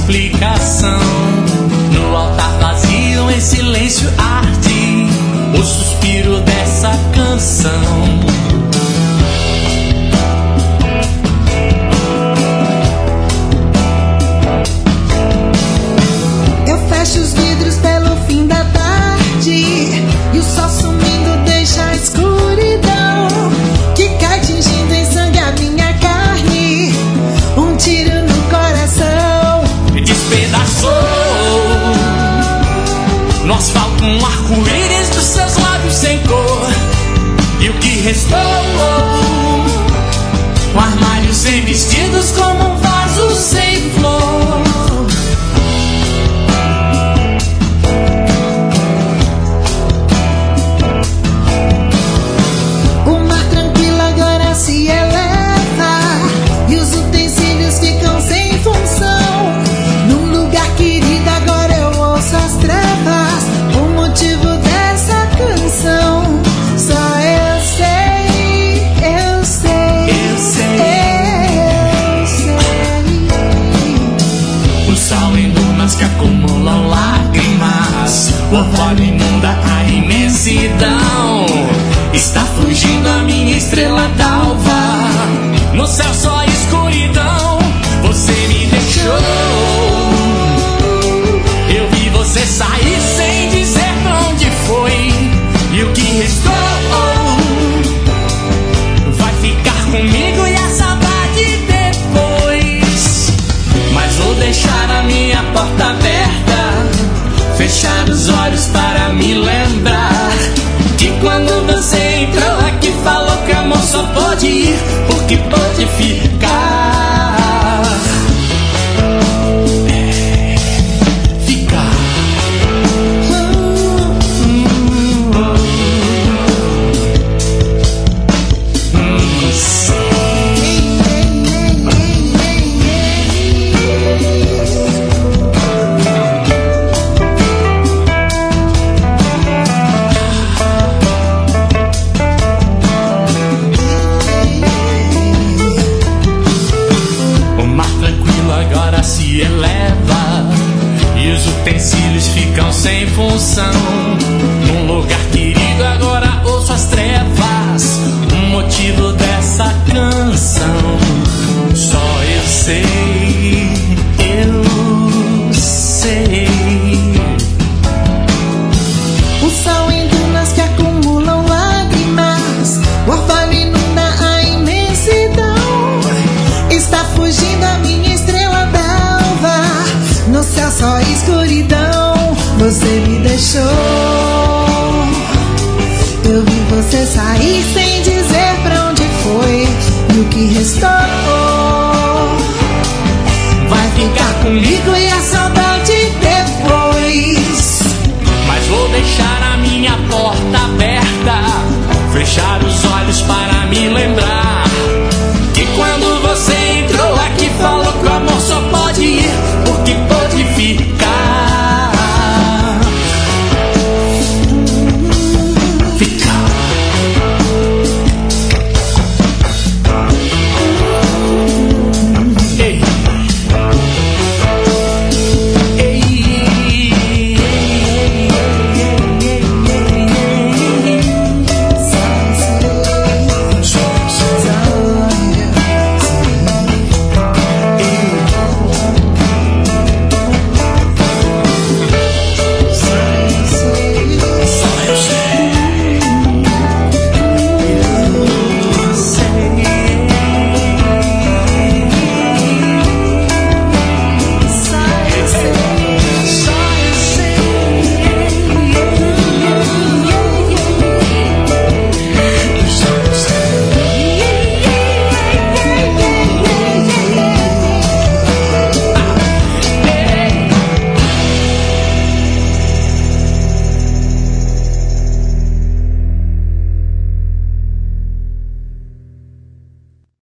explicação. No altar vazio, em silêncio arde o suspiro dessa canção. Eu fecho os vidros pelo fim da tarde e o sol sumindo deixa a escuridão que cai tingindo em sangue a minha carne. Um tiro no coração Me despedaçou no asfalto um arco-íris dos seus lábios sem cor. E o que restou? Um armário sem vestidos como um vaso sem flor. O mar tranquilo agora se eleva e os utensílios ficam sem função. Num lugar querido agora eu ouço as trevas, o motivo dessa canção. Só eu sei, eu sei, Eu sei. eu sei. O sal em dunas que acumulam lágrimas, o orvalho inunda a imensidão. Está fugindo a minha estrela d'alva, no céu só escuridão. Você me deixou, eu vi você sair sem dizer pra onde foi. E o que restou vai ficar comigo e a saudade depois. Mas vou deixar a minha porta aberta, fechar os olhos para me lembrar que quando você entrou aqui falou que amor só pode ir porque pode ficar. Ficar. O mar tranquilo agora se eleva e os utensílios ficam sem função. Num lugar querido agora ouço as trevas, o motivo dessa canção. Só eu sei, eu sei. O sal em dunas que acumulam lágrimas, o orvalho inunda a imensidão. Está fugindo a minha estrela d'alva, no céu só escuridão. Você me deixou, eu vi você sair sem dizer pra onde foi. E o que restou Vai ficar comigo e a saudade depois. Mas vou deixar a minha porta aberta, fechar os olhos para me lembrar